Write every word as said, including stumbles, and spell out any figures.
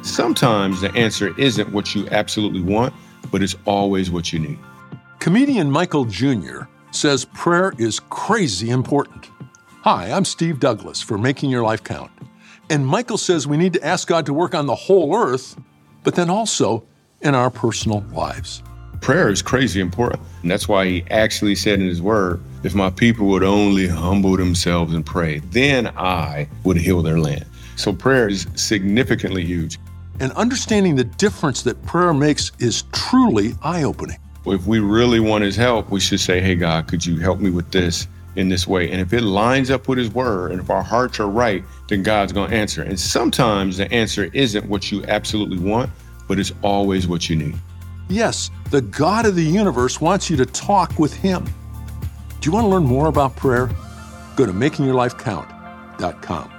Sometimes the answer isn't what you absolutely want, but it's always what you need. Comedian Michael Junior says prayer is crazy important. Hi, I'm Steve Douglas for Making Your Life Count. And Michael says we need to ask God to work on the whole earth, but then also in our personal lives. Prayer is crazy important. And that's why he actually said in his word, if my people would only humble themselves and pray, then I would heal their land. So prayer is significantly huge. And understanding the difference that prayer makes is truly eye-opening. If we really want his help, we should say, hey, God, could you help me with this in this way? And if it lines up with his word, and if our hearts are right, then God's going to answer. And sometimes the answer isn't what you absolutely want, but it's always what you need. Yes, the God of the universe wants you to talk with him. Do you want to learn more about prayer? Go to making your life count dot com.